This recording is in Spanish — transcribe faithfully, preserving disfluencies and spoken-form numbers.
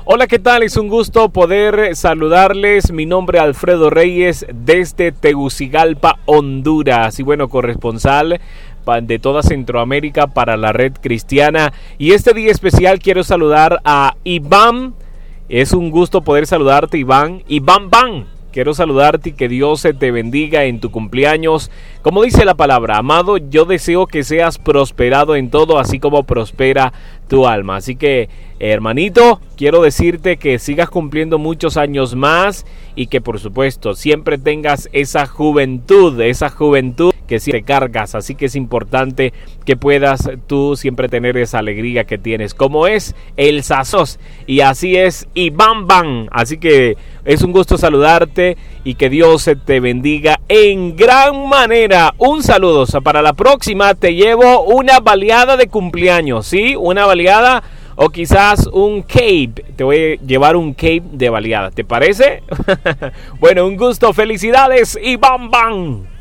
Hola, ¿qué tal? Es un gusto poder saludarles. Mi nombre es Alfredo Reyes desde Tegucigalpa, Honduras. Y bueno, corresponsal de toda Centroamérica para la Red Cristiana. Y este día especial quiero saludar a Iván. Es un gusto poder saludarte, Iván. Iván Van. Quiero saludarte y que Dios te bendiga en tu cumpleaños. Como dice la palabra, amado, yo deseo que seas prosperado en todo, así como prospera tu alma. Así que, hermanito, quiero decirte que sigas cumpliendo muchos años más y que, por supuesto, siempre tengas esa juventud, esa juventud que siempre cargas. Así que es importante que puedas tú siempre tener esa alegría que tienes, como es el Sazos. Y así es Iván Van. Así que es un gusto saludarte y que Dios te bendiga en gran manera. Un saludo. O sea, para la próxima te llevo una baleada de cumpleaños, ¿sí? Una baleada o quizás un cake. Te voy a llevar un cake de baleada. ¿Te parece? Bueno, un gusto. Felicidades, Iván Van.